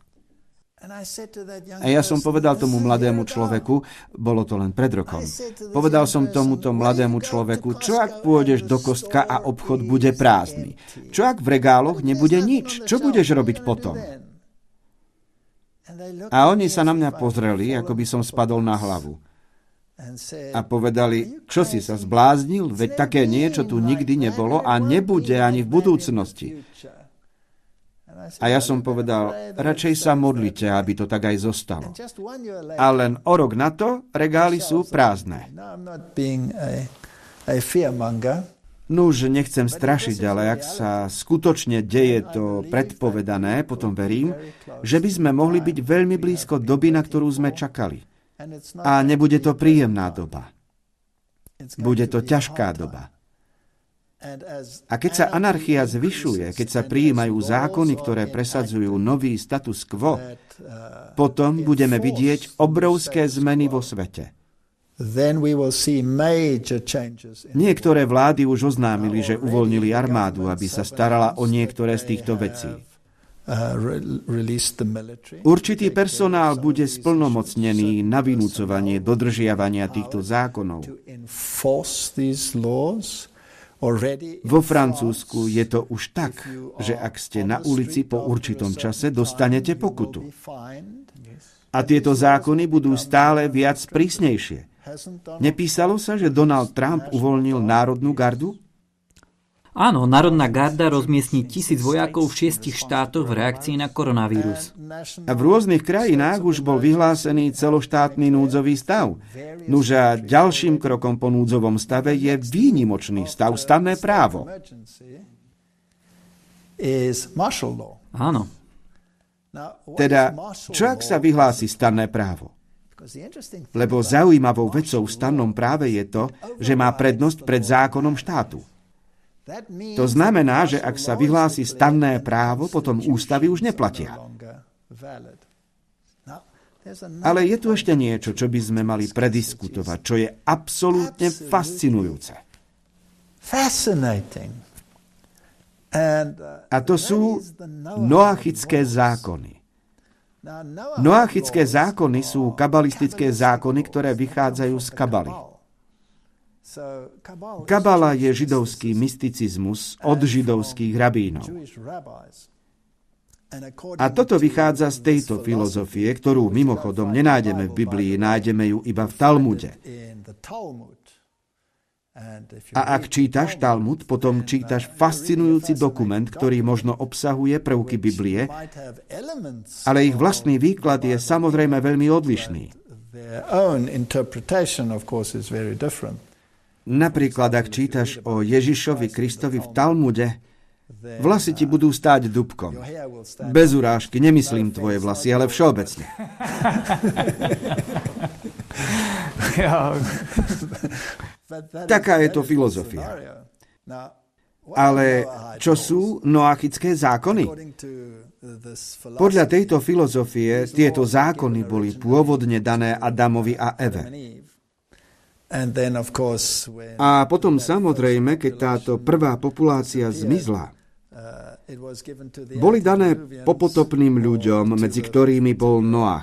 A ja som povedal tomu mladému človeku, bolo to len pred rokom, povedal som tomuto mladému človeku, čo ak pôjdeš do kostka a obchod bude prázdny? Čo ak v regáloch nebude nič? Čo budeš robiť potom? A oni sa na mňa pozreli, ako by som spadol na hlavu. A povedali, čo si sa zbláznil? Veď také niečo tu nikdy nebolo a nebude ani v budúcnosti. A ja som povedal, radšej sa modlite, aby to tak aj zostalo. A len o rok na to regály sú prázdne. Nuž, nechcem strašiť, ale ak sa skutočne deje to predpovedané, potom verím, že by sme mohli byť veľmi blízko doby, na ktorú sme čakali. A nebude to príjemná doba. Bude to ťažká doba. A keď sa anarchia zvyšuje, keď sa prijímajú zákony, ktoré presadzujú nový status quo, potom budeme vidieť obrovské zmeny vo svete. Niektoré vlády už oznámili, že uvoľnili armádu, aby sa starala o niektoré z týchto vecí. Určitý personál bude splnomocnený na vynúcovanie dodržiavania týchto zákonov. Vo Francúzsku je to už tak, že ak ste na ulici po určitom čase, dostanete pokutu. A tieto zákony budú stále viac prísnejšie. Nepísalo sa, že Donald Trump uvoľnil Národnú gardu? Áno, Národná garda rozmiestní tisíc vojakov v šiestich štátoch v reakcii na koronavírus. A v rôznych krajinách už bol vyhlásený celoštátny núdzový stav. Nuž a ďalším krokom po núdzovom stave je výnimočný stav, stanné právo. Áno. Teda, čo ak sa vyhlási stanné právo? Lebo zaujímavou vecou v stannom práve je to, že má prednosť pred zákonom štátu. To znamená, že ak sa vyhlási stanné právo, potom ústavy už neplatia. Ale je tu ešte niečo, čo by sme mali prediskutovať, čo je absolútne fascinujúce. A to sú noachické zákony. Noachické zákony sú kabalistické zákony, ktoré vychádzajú z kabaly. Kabala je židovský mysticizmus od židovských rabínov. A toto vychádza z tejto filozofie, ktorú mimochodom nenájdeme v Biblii, nájdeme ju iba v Talmude. A ak čítaš Talmud, potom čítaš fascinujúci dokument, ktorý možno obsahuje prvky Biblie, ale ich vlastný výklad je samozrejme veľmi odlišný. Napríklad, ak čítaš o Ježišovi Kristovi v Talmude, vlasy ti budú stáť dúbkom. Bez urážky, nemyslím tvoje vlasy, ale všeobecne. Taká je to filozofia. Ale čo sú noachické zákony? Podľa tejto filozofie tieto zákony boli pôvodne dané Adamovi a Eve. A potom samozrejme, keď táto prvá populácia zmizla, boli dané popotopným ľuďom, medzi ktorými bol Noach.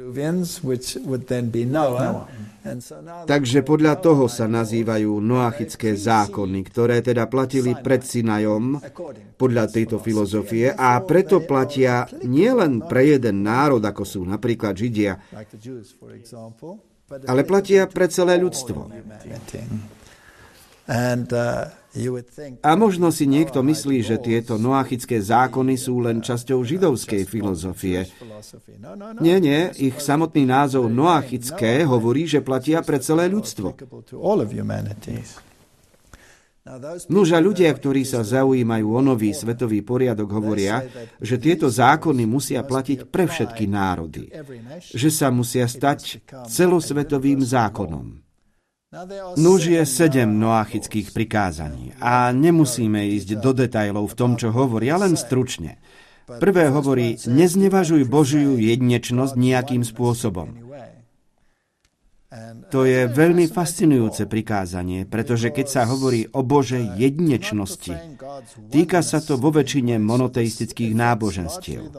Takže podľa toho sa nazývajú noachické zákony, ktoré teda platili pred Sinajom podľa tejto filozofie a preto platia nielen pre jeden národ, ako sú napríklad Židia, ale platia pre celé ľudstvo. A možno si niekto myslí, že tieto noachické zákony sú len časťou židovskej filozofie. Nie, nie, ich samotný názov noachické hovorí, že platia pre celé ľudstvo. Nuž a ľudia, ktorí sa zaujímajú o nový svetový poriadok, hovoria, že tieto zákony musia platiť pre všetky národy. Že sa musia stať celosvetovým zákonom. Nuž je sedem noachických prikázaní a nemusíme ísť do detailov v tom, čo hovorí, len stručne. Prvé hovorí, neznevažuj Božiu jedinečnosť nejakým spôsobom. To je veľmi fascinujúce prikázanie, pretože keď sa hovorí o Božej jedinečnosti, týka sa to vo väčšine monoteistických náboženstiev.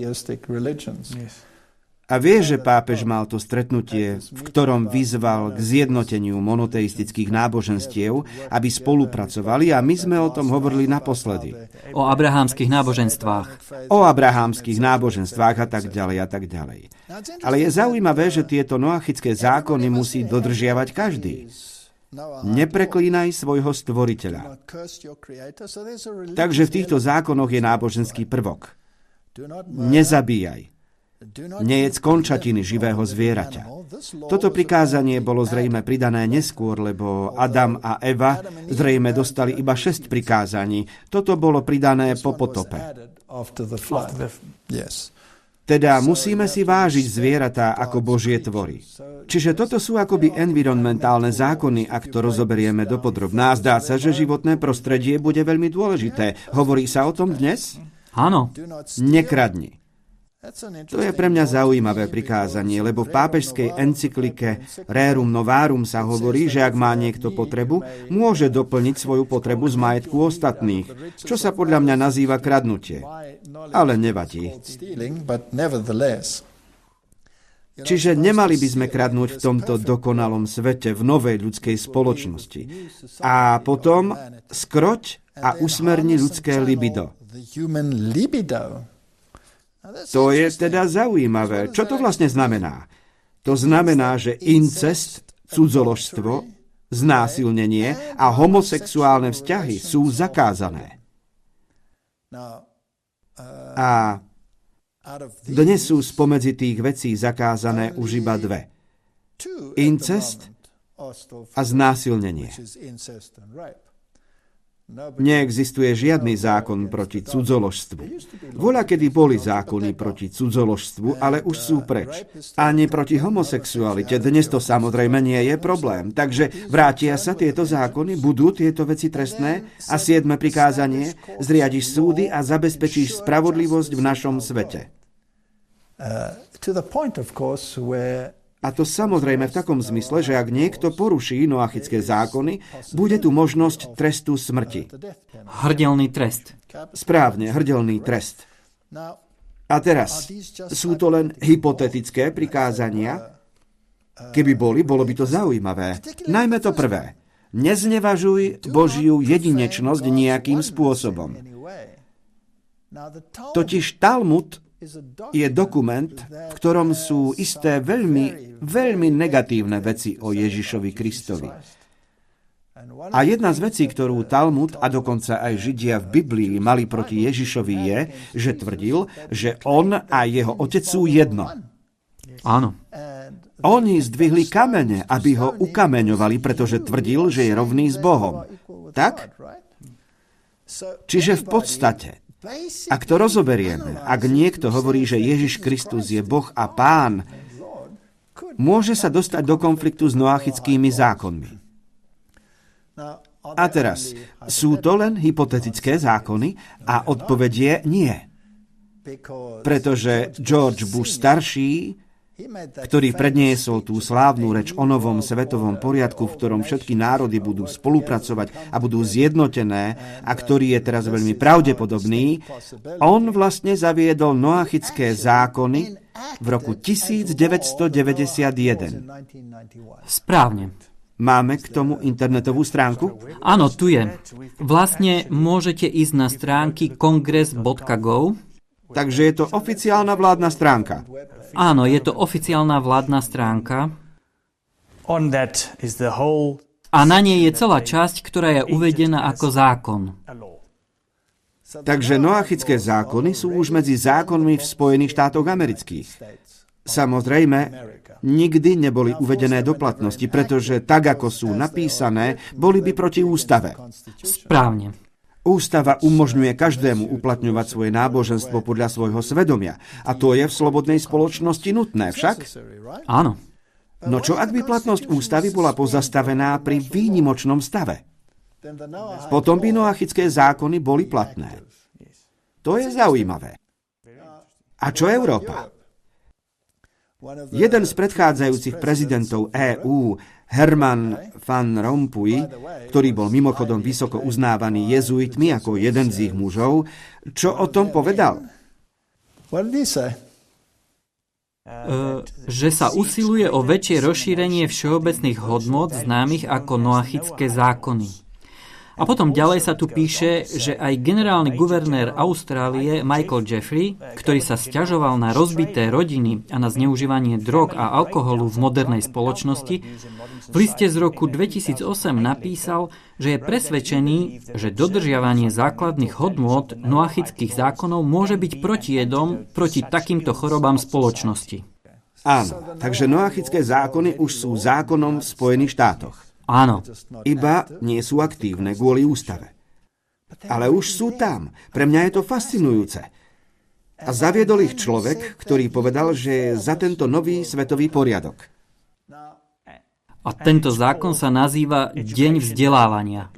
A vie, že pápež mal to stretnutie, v ktorom vyzval k zjednoteniu monoteistických náboženstiev, aby spolupracovali, a my sme o tom hovorili naposledy. O abrahámskych náboženstvách. O abrahámskych náboženstvách a tak ďalej a tak ďalej. Ale je zaujímavé, že tieto noachické zákony musí dodržiavať každý. Nepreklínaj svojho stvoriteľa. Takže v týchto zákonoch je náboženský prvok. Nezabíjaj. Nejedz končatiny živého zvieraťa. Toto prikázanie bolo zrejme pridané neskôr, lebo Adam a Eva zrejme dostali iba šesť prikázaní. Toto bolo pridané po potope. Teda musíme si vážiť zvieratá ako Božie tvory. Čiže toto sú akoby environmentálne zákony, ak to rozoberieme dopodrobná. Zdá sa, že životné prostredie bude veľmi dôležité. Hovorí sa o tom dnes? Áno. Nekradni. To je pre mňa zaujímavé prikázanie, lebo v pápežskej encyklike Rerum Novarum sa hovorí, že ak má niekto potrebu, môže doplniť svoju potrebu z majetku ostatných, čo sa podľa mňa nazýva kradnutie. Ale nevadí. Čiže nemali by sme kradnúť v tomto dokonalom svete, v novej ľudskej spoločnosti. A potom skroť a usmerni ľudské libido. To je teda zaujímavé. Čo to vlastne znamená? To znamená, že incest, cudzoložstvo, znásilnenie a homosexuálne vzťahy sú zakázané. A dnes sú spomedzi tých vecí zakázané už iba dve. Incest a znásilnenie. Neexistuje žiadny zákon proti cudzoložstvu. Voľakedy boli zákony proti cudzoložstvu, ale už sú preč. Ani proti homosexualite. Dnes to samozrejme nie je problém. Takže vrátia sa tieto zákony, budú tieto veci trestné a siedme prikázanie, zriadiš súdy a zabezpečíš spravodlivosť v našom svete. A to samozrejme v takom zmysle, že ak niekto poruší noachické zákony, bude tu možnosť trestu smrti. Hrdelný trest. Správne, hrdelný trest. A teraz, sú to len hypotetické prikázania? Keby boli, bolo by to zaujímavé. Najmä to prvé. Neznevažuj Božiu jedinečnosť nejakým spôsobom. Totiž Talmud je dokument, v ktorom sú isté veľmi, veľmi negatívne veci o Ježišovi Kristovi. A jedna z vecí, ktorú Talmud a dokonca aj Židia v Biblii mali proti Ježišovi je, že tvrdil, že on a jeho otec sú jedno. Áno. Oni zdvihli kamene, aby ho ukameňovali, pretože tvrdil, že je rovný s Bohom. Tak? Čiže v podstate, ak to rozoberieme, ak niekto hovorí, že Ježiš Kristus je Boh a Pán, môže sa dostať do konfliktu s noachickými zákonmi. A teraz, sú to len hypotetické zákony? A odpoveď je nie. Pretože George Bush starší, ktorý predniesol tú slávnu reč o novom svetovom poriadku, v ktorom všetky národy budú spolupracovať a budú zjednotené a ktorý je teraz veľmi pravdepodobný, on vlastne zaviedol noachické zákony v roku devätnásťstodeväťdesiatjeden. Správne. Máme k tomu internetovú stránku? Áno, tu je. Vlastne môžete ísť na stránky congress bodka gov. Takže je to oficiálna vládna stránka. Áno, je to oficiálna vládna stránka. A na nej je celá časť, ktorá je uvedená ako zákon. Takže noachické zákony sú už medzi zákonmi v Spojených štátoch amerických. Samozrejme, nikdy neboli uvedené do platnosti, pretože tak, ako sú napísané, boli by proti ústave. Správne. Ústava umožňuje každému uplatňovať svoje náboženstvo podľa svojho svedomia. A to je v slobodnej spoločnosti nutné, však? Áno. No čo ak by platnosť ústavy bola pozastavená pri výnimočnom stave? Potom by noachické zákony boli platné. To je zaujímavé. A čo Európa? Jeden z predchádzajúcich prezidentov EÚ, Herman van Rompuy, ktorý bol mimochodom vysoko uznávaný jezuitmi ako jeden z ich mužov, čo o tom povedal? Uh, že sa usiluje o väčšie rozšírenie všeobecných hodnôt známych ako noachické zákony. A potom ďalej sa tu píše, že aj generálny guvernér Austrálie Michael Jeffrey, ktorý sa sťažoval na rozbité rodiny a na zneužívanie drog a alkoholu v modernej spoločnosti, v liste z roku dvetisícosem napísal, že je presvedčený, že dodržiavanie základných hodnôt noachických zákonov môže byť protijedom proti takýmto chorobám spoločnosti. Áno, takže noachické zákony už sú zákonom v Spojených štátoch. Áno. Iba nie sú aktívne kvôli ústave. Ale už sú tam. Pre mňa je to fascinujúce. A zaviedol ich človek, ktorý povedal, že je za tento nový svetový poriadok. A tento zákon sa nazýva Deň vzdelávania.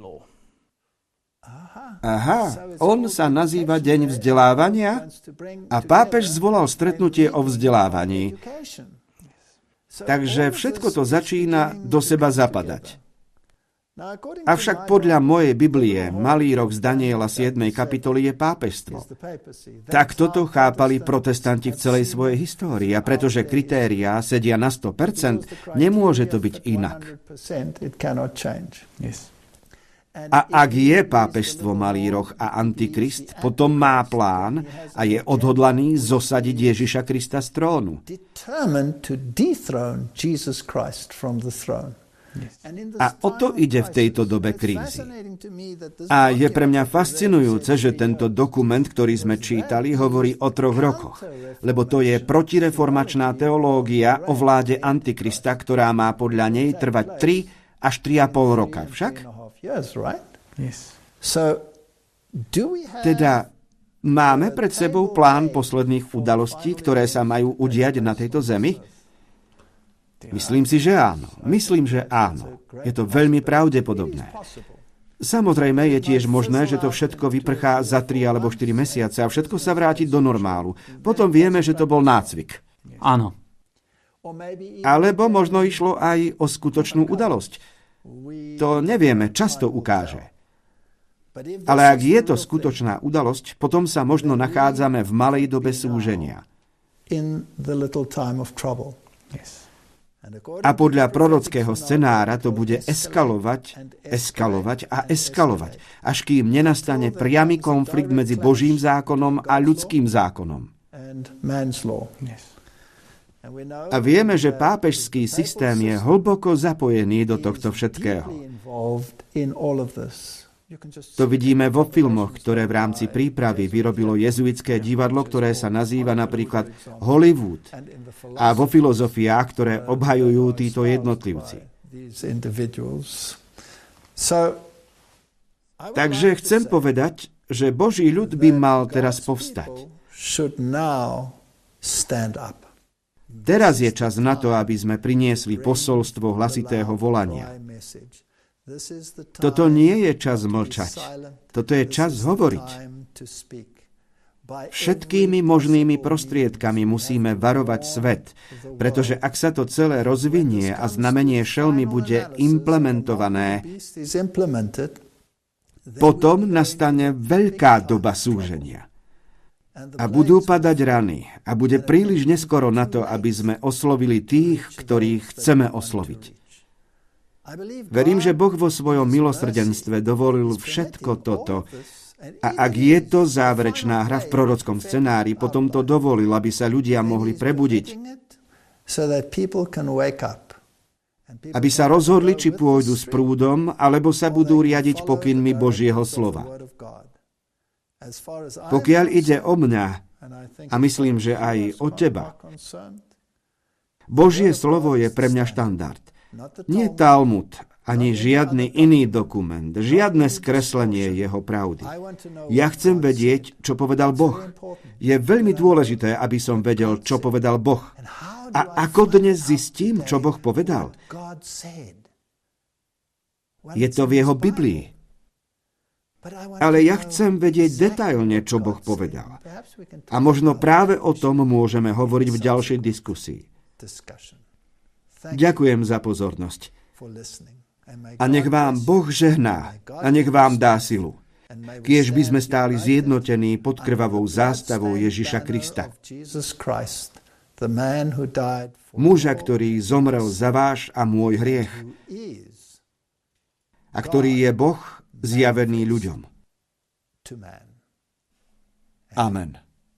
Aha, on sa nazýva Deň vzdelávania a pápež zvolal stretnutie o vzdelávaní. Takže všetko to začína do seba zapadať. Avšak podľa mojej Biblie malý rok z Daniela siedmej kapitoly je pápežstvo. Tak toto chápali protestanti v celej svojej histórii a pretože kritériá sedia na sto percent, nemôže to byť inak. A ak je pápežstvo malý roh a antikrist, potom má plán a je odhodlaný zosadiť Ježiša Krista z trónu. A o to ide v tejto dobe krízy. A je pre mňa fascinujúce, že tento dokument, ktorý sme čítali, hovorí o troch rokoch. Lebo to je protireformačná teológia o vláde antikrista, ktorá má podľa nej trvať tri až tri a pol roka. Však? Teda máme pred sebou plán posledných udalostí, ktoré sa majú udiať na tejto zemi? Myslím si, že áno. Myslím, že áno. Je to veľmi pravdepodobné. Samozrejme je tiež možné, že to všetko vyprchá za tri alebo štyri mesiace a všetko sa vráti do normálu. Potom vieme, že to bol nácvik. Áno. Alebo možno išlo aj o skutočnú udalosť. To nevieme, čas to ukáže. Ale ak je to skutočná udalosť, potom sa možno nachádzame v malej dobe súženia. A podľa prorockého scenára to bude eskalovať, eskalovať a eskalovať, až kým nenastane priamy konflikt medzi Božím zákonom a ľudským zákonom. A vieme, že pápežský systém je hlboko zapojený do tohto všetkého. To vidíme vo filmoch, ktoré v rámci prípravy vyrobilo jezuitské divadlo, ktoré sa nazýva napríklad Hollywood, a vo filozofiách, ktoré obhajujú títo jednotlivci. Takže chcem povedať, že Boží ľud by mal teraz povstať. Teraz je čas na to, aby sme priniesli posolstvo hlasitého volania. Toto nie je čas mlčať. Toto je čas hovoriť. Všetkými možnými prostriedkami musíme varovať svet, pretože ak sa to celé rozvinie a znamenie šelmy bude implementované, potom nastane veľká doba súženia. A budú padať rany a bude príliš neskoro na to, aby sme oslovili tých, ktorých chceme osloviť. Verím, že Boh vo svojom milosrdenstve dovolil všetko toto. A ak je to záverečná hra v prorockom scenári, potom to dovolil, aby sa ľudia mohli prebudiť. Aby sa rozhodli, či pôjdu s prúdom, alebo sa budú riadiť pokynmi Božieho slova. Pokiaľ ide o mňa, a myslím, že aj o teba, Božie slovo je pre mňa štandard. Nie Talmud, ani žiadny iný dokument, žiadne skreslenie jeho pravdy. Ja chcem vedieť, čo povedal Boh. Je veľmi dôležité, aby som vedel, čo povedal Boh. A ako dnes zistím, čo Boh povedal? Je to v jeho Biblii. Ale ja chcem vedieť detailne, čo Boh povedal. A možno práve o tom môžeme hovoriť v ďalšej diskusii. Ďakujem za pozornosť. A nech vám Boh žehná a nech vám dá silu. Kiež by sme stáli zjednotení pod krvavou zástavou Ježiša Krista. Muža, ktorý zomrel za váš a môj hriech. A ktorý je Boh zjavený ľuďom. Amen.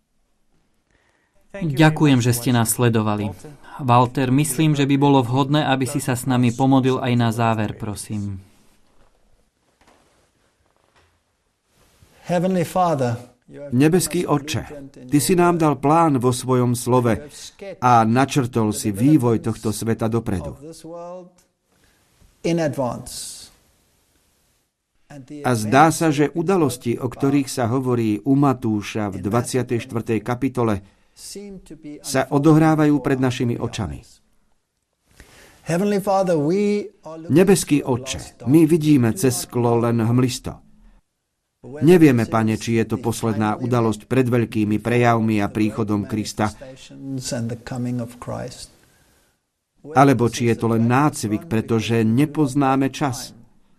Ďakujem, že ste nás sledovali. Walter, myslím, že by bolo vhodné, aby si sa s nami pomodlil aj na záver, prosím. Nebeský Otče, Ty si nám dal plán vo svojom slove a načrtol si vývoj tohto sveta dopredu. A zdá sa, že udalosti, o ktorých sa hovorí u Matúša v dvadsiatej štvrtej kapitole, sa odohrávajú pred našimi očami. Nebeský Otče, my vidíme cez sklo len hmlisto. Nevieme, Pane, či je to posledná udalosť pred veľkými prejavmi a príchodom Krista, alebo či je to len nácvik, pretože nepoznáme čas.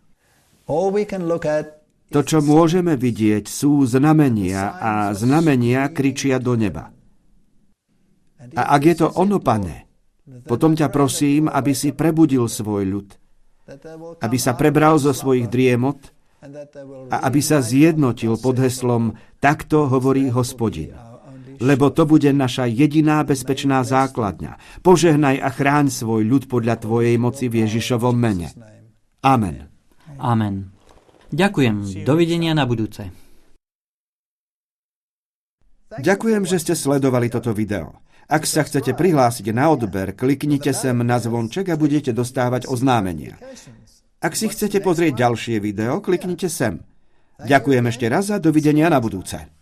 To, čo môžeme vidieť, sú znamenia a znamenia kričia do neba. A ak je to ono, Pane, potom ťa prosím, aby si prebudil svoj ľud, aby sa prebral zo svojich driemot a aby sa zjednotil pod heslom Takto hovorí Hospodin. Lebo to bude naša jediná bezpečná základňa. Požehnaj a chráň svoj ľud podľa Tvojej moci v Ježišovom mene. Amen. Amen. Ďakujem. Dovidenia na budúce. Ďakujem, že ste sledovali toto video. Ak sa chcete prihlásiť na odber, kliknite sem na zvonček a budete dostávať oznámenia. Ak si chcete pozrieť ďalšie video, kliknite sem. Ďakujem ešte raz a dovidenia na budúce.